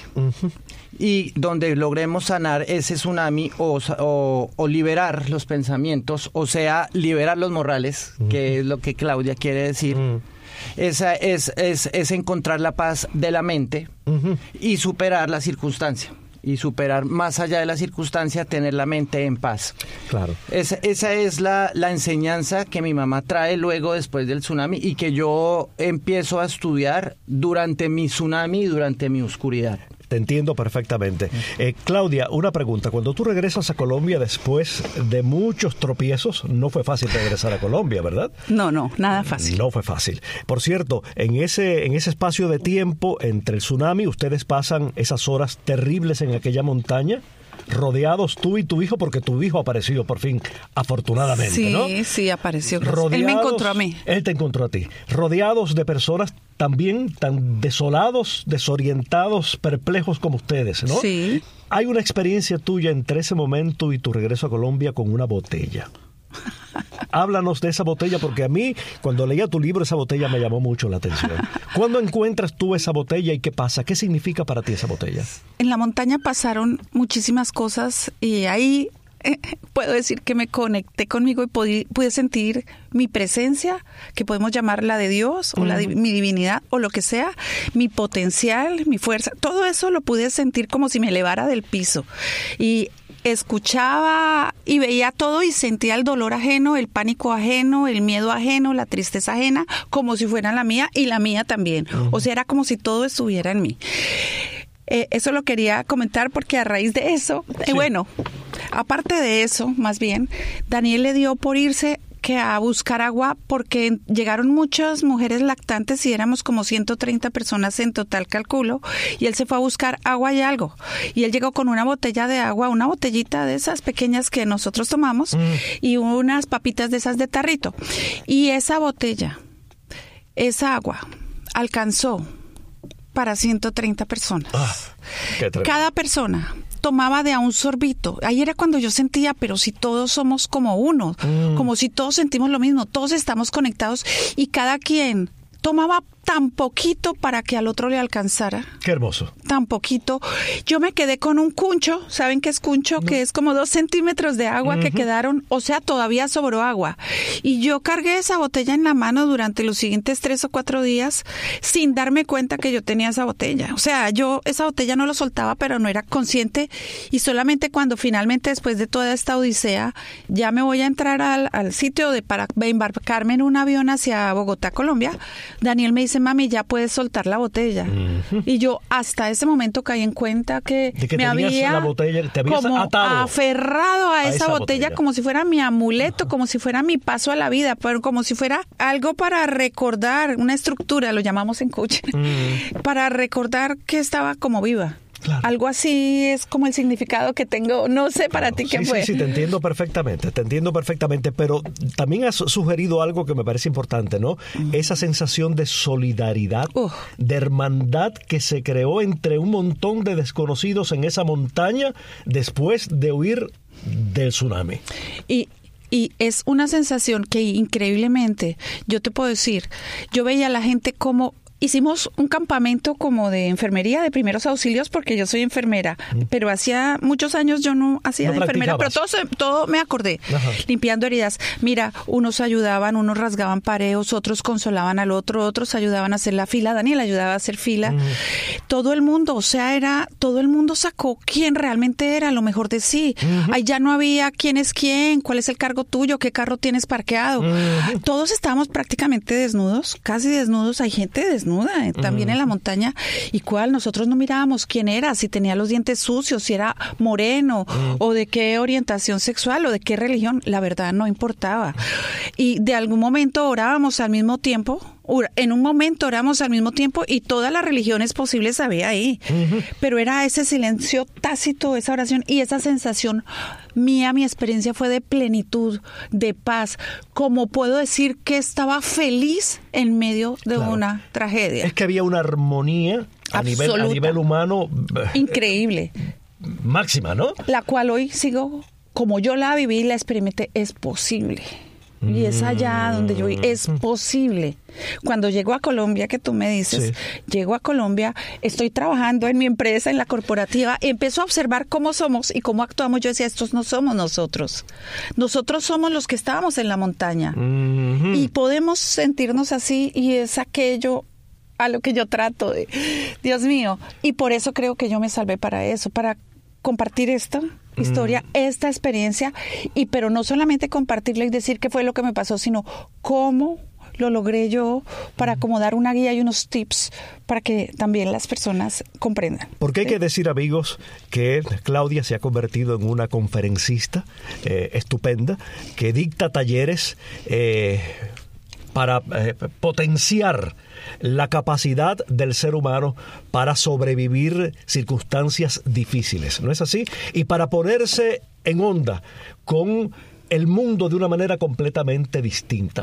S4: Y donde logremos sanar ese tsunami o liberar los pensamientos, o sea, liberar los morrales, que es lo que Claudia quiere decir, esa es encontrar la paz de la mente y superar la circunstancia. Y superar más allá de la circunstancia, tener la mente en paz. Claro. Esa es la enseñanza que mi mamá trae después del tsunami y que yo empiezo a estudiar durante mi tsunami y durante mi oscuridad.
S2: Te entiendo perfectamente. Claudia, una pregunta. Cuando tú regresas a Colombia después de muchos tropiezos, no fue fácil regresar a Colombia, ¿verdad?
S3: No, nada fácil.
S2: No fue fácil. Por cierto, en ese espacio de tiempo entre el tsunami, ustedes pasan esas horas terribles en aquella montaña, rodeados tú y tu hijo, porque tu hijo apareció por fin, afortunadamente, ¿no?
S3: Sí, apareció. Él me encontró a mí.
S2: Él te encontró a ti. Rodeados de personas también tan desolados, desorientados, perplejos como ustedes, ¿no?
S3: Sí.
S2: Hay una experiencia tuya entre ese momento y tu regreso a Colombia con una botella. Háblanos de esa botella, porque a mí, cuando leía tu libro, esa botella me llamó mucho la atención. ¿Cuándo encuentras tú esa botella y qué pasa? ¿Qué significa para ti esa botella?
S3: En la montaña pasaron muchísimas cosas y ahí puedo decir que me conecté conmigo y pude sentir mi presencia, que podemos llamar la de Dios o mi divinidad o lo que sea, mi potencial, mi fuerza, todo eso lo pude sentir como si me elevara del piso y escuchaba y veía todo y sentía el dolor ajeno, el pánico ajeno, el miedo ajeno, la tristeza ajena, como si fuera la mía y la mía también. O sea, era como si todo estuviera en mí. Eso lo quería comentar porque a raíz de eso, bueno, aparte de eso, más bien, Daniel le dio por irse a buscar agua porque llegaron muchas mujeres lactantes y éramos como 130 personas en total, calculo, y él se fue a buscar agua y algo. Y él llegó con una botella de agua, una botellita de esas pequeñas que nosotros tomamos y unas papitas de esas de tarrito. Y esa botella, esa agua, alcanzó para 130 personas. Cada persona tomaba de a un sorbito. Ahí era cuando yo sentía, pero si todos somos como uno, como si todos sentimos lo mismo, todos estamos conectados y cada quien tomaba tan poquito para que al otro le alcanzara.
S2: Qué hermoso.
S3: Tan poquito. Yo me quedé con un cuncho, ¿saben qué es cuncho? Que es como 2 centímetros de agua que quedaron, o sea, todavía sobró agua. Y yo cargué esa botella en la mano durante los siguientes 3 o 4 días sin darme cuenta que yo tenía esa botella. O sea, yo esa botella no lo soltaba, pero no era consciente. Y solamente cuando finalmente, después de toda esta odisea, ya me voy a entrar al sitio para embarcarme en un avión hacia Bogotá, Colombia, Daniel me dice, mami, ya puedes soltar la botella. Y yo hasta ese momento caí en cuenta que me había
S2: la botella, te habías
S3: como
S2: atado
S3: aferrado a esa botella como si fuera mi amuleto, como si fuera mi paso a la vida, pero como si fuera algo para recordar, una estructura, lo llamamos en coaching, para recordar que estaba como viva. Claro. Algo así es como el significado que tengo. No sé para ti qué fue.
S2: Sí, te entiendo perfectamente, pero también has sugerido algo que me parece importante, ¿no? Esa sensación de solidaridad, de hermandad que se creó entre un montón de desconocidos en esa montaña después de huir del tsunami.
S3: Y es una sensación que increíblemente, yo te puedo decir, yo veía a la gente como... Hicimos un campamento como de enfermería, de primeros auxilios, porque yo soy enfermera, pero hacía muchos años yo no hacía de enfermera, pero todo me acordé, limpiando heridas. Mira, unos ayudaban, unos rasgaban pareos, otros consolaban al otro, otros ayudaban a hacer la fila, Daniel ayudaba a hacer fila. Todo el mundo, o sea, todo el mundo sacó quién realmente era, lo mejor de sí. Ahí ya no había quién es quién, cuál es el cargo tuyo, qué carro tienes parqueado. Todos estábamos prácticamente desnudos, casi desnudos, hay gente desnuda. También en la montaña, y nosotros no mirábamos quién era, si tenía los dientes sucios, si era moreno, o de qué orientación sexual, o de qué religión, la verdad no importaba. Y de algún momento orábamos al mismo tiempo, y todas las religiones posibles había ahí. Pero era ese silencio tácito, esa oración y esa sensación mía, mi experiencia fue de plenitud, de paz. Como puedo decir que estaba feliz en medio de una tragedia.
S2: Es que había una armonía a nivel humano
S3: increíble.
S2: Máxima, ¿no?
S3: La cual hoy sigo, como yo la viví, la experimenté, es posible. Y es allá donde yo es posible. Cuando llego a Colombia, que tú me dices, llego a Colombia, estoy trabajando en mi empresa, en la corporativa, y empiezo a observar cómo somos y cómo actuamos. Yo decía, estos no somos nosotros. Nosotros somos los que estábamos en la montaña. Y podemos sentirnos así, y es aquello a lo que yo trato de, Dios mío. Y por eso creo que yo me salvé para eso, para compartir esta historia, esta experiencia, pero no solamente compartirla y decir qué fue lo que me pasó, sino cómo lo logré yo, para como dar una guía y unos tips para que también las personas comprendan.
S2: Porque hay que decir, amigos, que Claudia se ha convertido en una conferencista estupenda, que dicta talleres para potenciar la capacidad del ser humano para sobrevivir circunstancias difíciles, ¿no es así? Y para ponerse en onda con el mundo de una manera completamente distinta,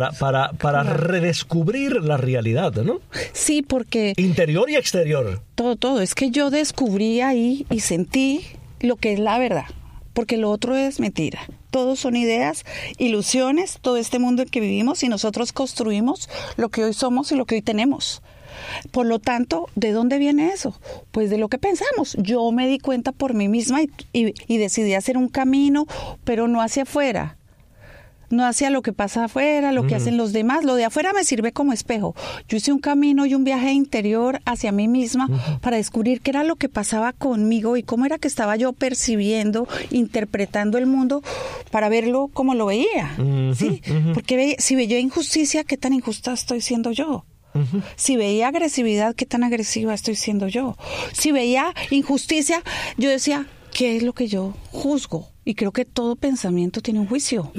S2: para redescubrir la realidad, ¿no?
S3: Sí, porque...
S2: Interior y exterior.
S3: Todo. Es que yo descubrí ahí y sentí lo que es la verdad, porque lo otro es mentira. Todos son ideas, ilusiones, todo este mundo en que vivimos, y nosotros construimos lo que hoy somos y lo que hoy tenemos. Por lo tanto, ¿de dónde viene eso? Pues de lo que pensamos. Yo me di cuenta por mí misma y decidí hacer un camino, pero no hacia afuera. No hacia lo que pasa afuera, lo que hacen los demás. Lo de afuera me sirve como espejo. Yo hice un camino y un viaje interior hacia mí misma para descubrir qué era lo que pasaba conmigo y cómo era que estaba yo percibiendo, interpretando el mundo para verlo como lo veía. ¿Sí? Porque si veía injusticia, ¿qué tan injusta estoy siendo yo? Si veía agresividad, ¿qué tan agresiva estoy siendo yo? Si veía injusticia, yo decía, ¿qué es lo que yo juzgo? Y creo que todo pensamiento tiene un juicio.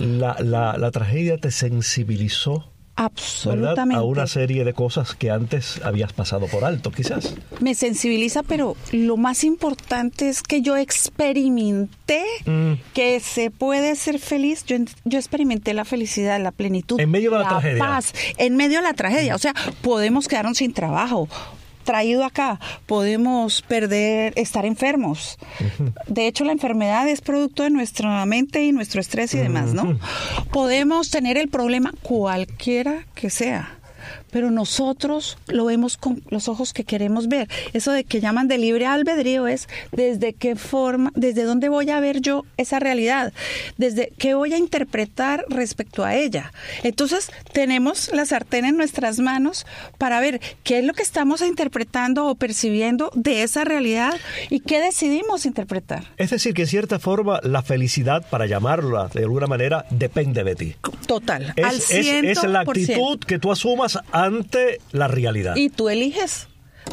S2: La tragedia te sensibilizó,
S3: absolutamente,
S2: ¿verdad?, a una serie de cosas que antes habías pasado por alto, quizás.
S3: Me sensibiliza, pero lo más importante es que yo experimenté que se puede ser feliz. Yo experimenté la felicidad, la plenitud,
S2: en medio de la tragedia,
S3: paz, en medio de la tragedia. O sea, podemos quedarnos sin trabajo, traído acá, podemos estar enfermos. De hecho, la enfermedad es producto de nuestra mente y nuestro estrés y demás, ¿no? Podemos tener el problema cualquiera que sea, pero nosotros lo vemos con los ojos que queremos ver. Eso de que llaman de libre albedrío es desde qué forma, desde dónde voy a ver yo esa realidad, desde qué voy a interpretar respecto a ella. Entonces, tenemos la sartén en nuestras manos para ver qué es lo que estamos interpretando o percibiendo de esa realidad y qué decidimos interpretar.
S2: Es decir, que en cierta forma la felicidad, para llamarla de alguna manera, depende de ti.
S3: Total, al 100%.
S2: Es la actitud que tú asumas ante la realidad.
S3: Y tú eliges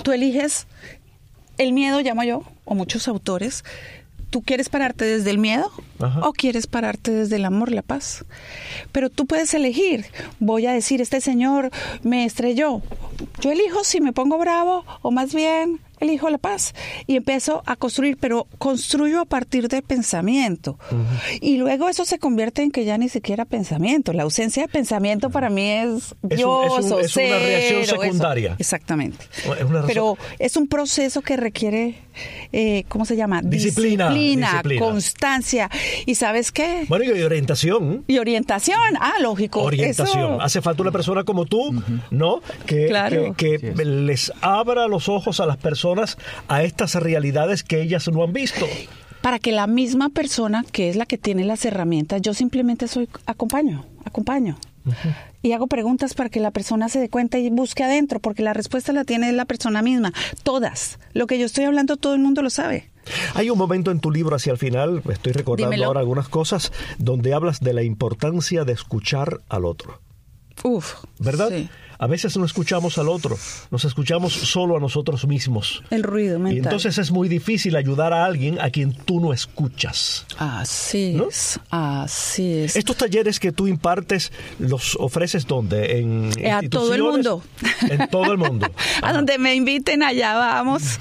S3: el miedo, llamo yo, o muchos autores. ¿Tú quieres pararte desde el miedo o quieres pararte desde el amor, la paz? Pero tú puedes elegir. Voy a decir, este señor me estrelló. Yo elijo si me pongo bravo o más bien elijo la paz y empiezo a construir, pero construyo a partir de pensamiento. Y luego eso se convierte en que ya ni siquiera pensamiento. La ausencia de pensamiento para mí es
S2: una reacción secundaria.
S3: Eso. Exactamente.
S2: Es
S3: pero es un proceso que requiere, ¿cómo se llama?
S2: Disciplina,
S3: constancia. ¿Y sabes qué?
S2: Bueno, y orientación.
S3: Y orientación, lógico.
S2: Orientación.
S3: Eso.
S2: Hace falta una persona como tú, ¿no? Que les abra los ojos a las personas a estas realidades que ellas no han visto.
S3: Para que la misma persona, que es la que tiene las herramientas, yo simplemente acompaño. Y hago preguntas para que la persona se dé cuenta y busque adentro, porque la respuesta la tiene la persona misma. Todas. Lo que yo estoy hablando, todo el mundo lo sabe.
S2: Hay un momento en tu libro hacia el final, estoy recordando ahora algunas cosas, donde hablas de la importancia de escuchar al otro. ¿Verdad? Sí. A veces no escuchamos al otro, nos escuchamos solo a nosotros mismos.
S3: El ruido mental.
S2: Y entonces es muy difícil ayudar a alguien a quien tú no escuchas.
S3: Así es.
S2: Estos talleres que tú impartes, ¿los ofreces dónde? ¿En instituciones?
S3: A todo el mundo.
S2: En todo el mundo.
S3: A donde me inviten, allá vamos.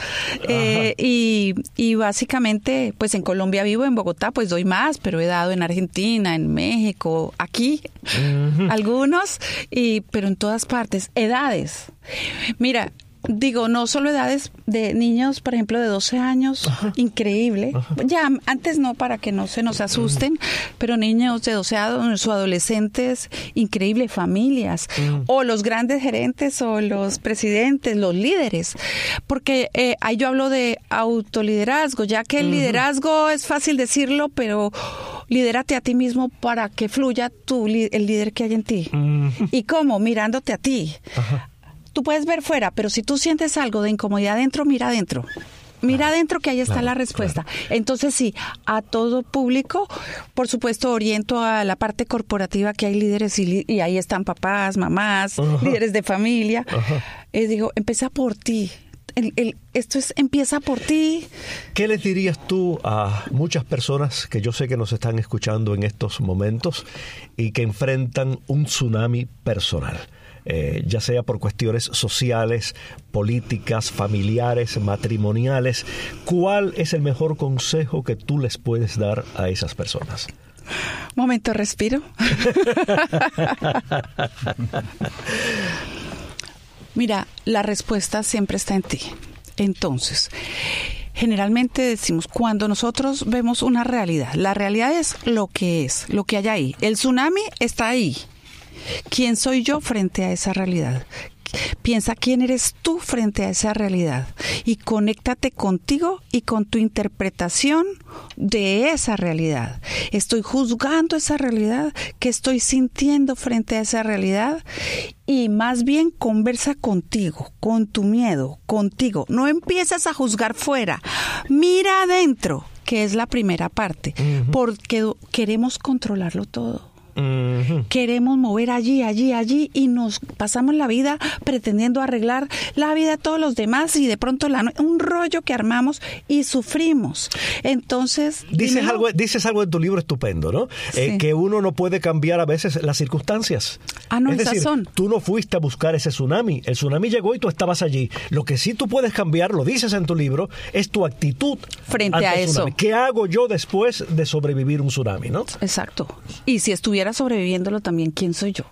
S3: Y básicamente, pues en Colombia vivo, en Bogotá, pues doy más, pero he dado en Argentina, en México, aquí, algunos, pero en todas partes. Edades. Mira, digo, no solo edades de niños, por ejemplo, de 12 años, increíble. Ya antes no, para que no se nos asusten, pero niños de 12 años o adolescentes, increíble, familias, o los grandes gerentes o los presidentes, los líderes. Porque ahí yo hablo de autoliderazgo, ya que el liderazgo es fácil decirlo, pero lidérate a ti mismo para que fluya el líder que hay en ti. ¿Y cómo? Mirándote a ti. Tú puedes ver fuera, pero si tú sientes algo de incomodidad adentro, mira adentro. Mira adentro, que ahí está la respuesta. Entonces sí, a todo público, por supuesto, oriento a la parte corporativa, que hay líderes y ahí están papás, mamás, líderes de familia. Digo, empieza por ti. Empieza por ti.
S2: ¿Qué les dirías tú a muchas personas que yo sé que nos están escuchando en estos momentos y que enfrentan un tsunami personal? Ya sea por cuestiones sociales, políticas, familiares, matrimoniales. ¿Cuál es el mejor consejo que tú les puedes dar a esas personas?
S3: Momento, respiro. Mira, la respuesta siempre está en ti. Entonces, generalmente decimos, cuando nosotros vemos una realidad, la realidad es, lo que hay ahí. El tsunami está ahí. ¿Quién soy yo frente a esa realidad? Piensa quién eres tú frente a esa realidad y conéctate contigo y con tu interpretación de esa realidad. ¿Estoy juzgando esa realidad? ¿Qué estoy sintiendo frente a esa realidad? Y más bien conversa contigo, con tu miedo, contigo. No empiezas a juzgar fuera. Mira adentro, que es la primera parte, porque queremos controlarlo todo. Queremos mover allí y nos pasamos la vida pretendiendo arreglar la vida de todos los demás y de pronto un rollo que armamos y sufrimos. Entonces
S2: dices algo en tu libro estupendo, ¿no?
S3: Sí.
S2: Que uno no puede cambiar a veces las circunstancias.
S3: No,
S2: es decir,
S3: son.
S2: Tú no fuiste a buscar ese tsunami. El tsunami llegó y tú estabas allí. Lo que sí tú puedes cambiar, lo dices en tu libro, es tu actitud
S3: frente a eso.
S2: ¿Qué hago yo después de sobrevivir un tsunami, no?
S3: Exacto. Y si estuviera sobreviviéndolo también, ¿quién soy yo?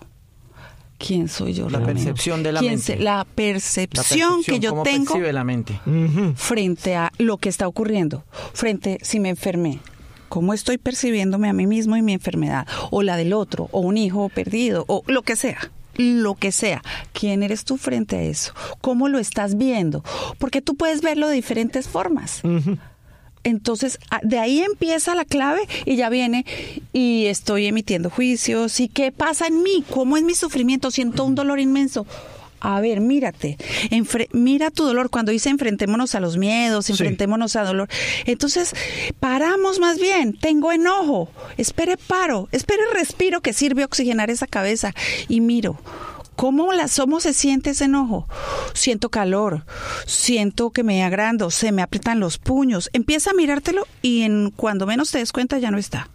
S3: ¿Quién soy yo?
S4: La percepción de la mente.
S3: La percepción que yo tengo
S4: percibe la mente.
S3: Frente a lo que está ocurriendo. Frente, si me enfermé, ¿cómo estoy percibiéndome a mí mismo y mi enfermedad? O la del otro, o un hijo perdido, o lo que sea. Lo que sea. ¿Quién eres tú frente a eso? ¿Cómo lo estás viendo? Porque tú puedes verlo de diferentes formas. Entonces, de ahí empieza la clave y ya viene, y estoy emitiendo juicios, y qué pasa en mí, cómo es mi sufrimiento, siento un dolor inmenso. A ver, mírate, mira tu dolor. Cuando dice enfrentémonos a los miedos, enfrentémonos a dolor. Entonces, paramos más bien, tengo enojo, espere y respiro, que sirve oxigenar esa cabeza, y miro. ¿Cómo se siente ese enojo? Siento calor, siento que me agrando, se me aprietan los puños. Empieza a mirártelo y cuando menos te des cuenta ya no está.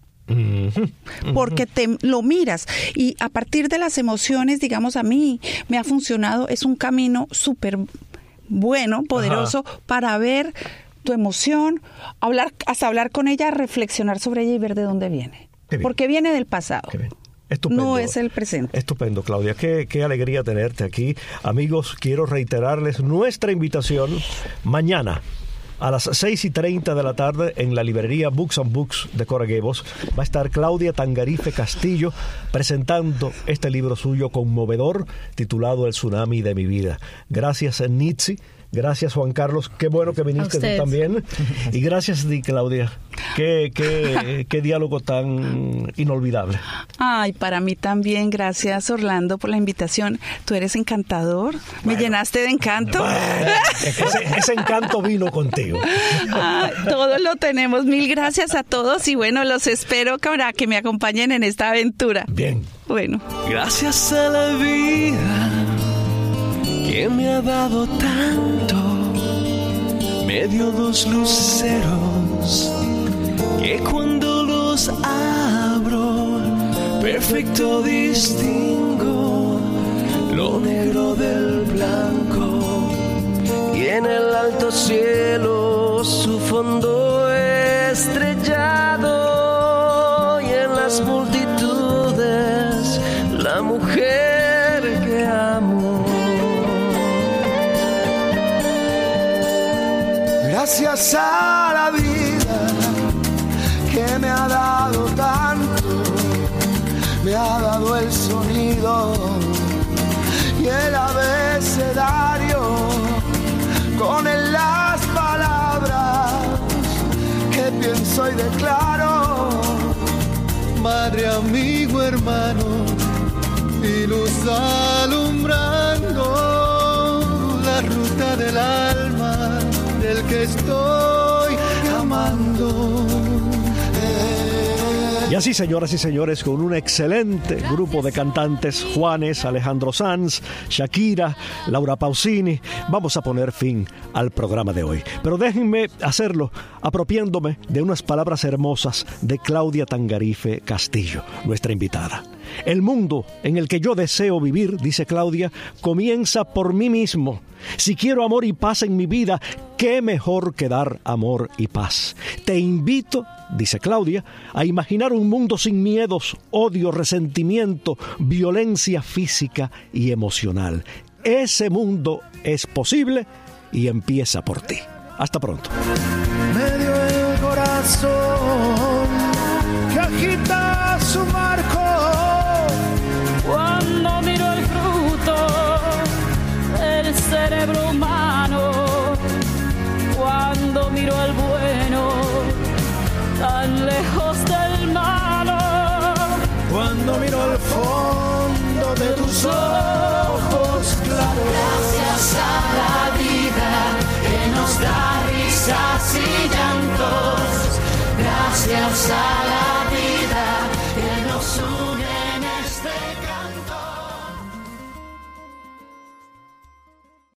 S3: Porque lo miras y a partir de las emociones, digamos, a mí me ha funcionado, es un camino súper bueno, poderoso, para ver tu emoción, hasta hablar con ella, reflexionar sobre ella y ver de dónde viene. Porque viene del pasado.
S2: Estupendo.
S3: No es el presente.
S2: Estupendo, Claudia. Qué alegría tenerte aquí. Amigos, quiero reiterarles nuestra invitación mañana a las 6:30 de la tarde en la librería Books and Books de Coral Gables. Va a estar Claudia Tangarife Castillo presentando este libro suyo conmovedor titulado El tsunami de mi vida. Gracias, Nitsi. Gracias, Juan Carlos. Qué bueno que viniste tú también. Y gracias a ti, Claudia. Qué diálogo tan inolvidable.
S3: Ay, para mí también. Gracias, Orlando, por la invitación. Tú eres encantador. Me llenaste de encanto.
S2: Ese encanto vino contigo.
S3: Todos lo tenemos. Mil gracias a todos. Y bueno, los espero para que me acompañen en esta aventura.
S2: Bien.
S3: Bueno.
S8: Gracias a la vida que me ha dado tanto, me dio dos luceros que cuando los abro perfecto distingo lo negro del blanco, y en el alto cielo su fondo estrellado, y en las multitudes la mujer que amo.
S6: Gracias a la vida que me ha dado tanto, me ha dado el sonido y el abecedario, con él las palabras que pienso y declaro. Madre, amigo, hermano, y luz alumbrando la ruta del alma del que estoy amando.
S2: Y así, señoras y señores, con un excelente grupo de cantantes, Juanes, Alejandro Sanz, Shakira, Laura Pausini, vamos a poner fin al programa de hoy. Pero déjenme hacerlo apropiándome de unas palabras hermosas de Claudia Tangarife Castillo, nuestra invitada. El mundo en el que yo deseo vivir, dice Claudia, comienza por mí mismo. Si quiero amor y paz en mi vida, ¿qué mejor que dar amor y paz? Te invito, dice Claudia, a imaginar un mundo sin miedos, odio, resentimiento, violencia física y emocional. Ese mundo es posible y empieza por ti. Hasta pronto.
S6: Me dio el corazón que agita su marco
S8: cuando miro el fruto del cerebro humano, cuando miro al bueno tan lejos del malo,
S6: cuando miro al fondo de tus ojos claros.
S8: Gracias a la vida que nos da risas y llantos, gracias a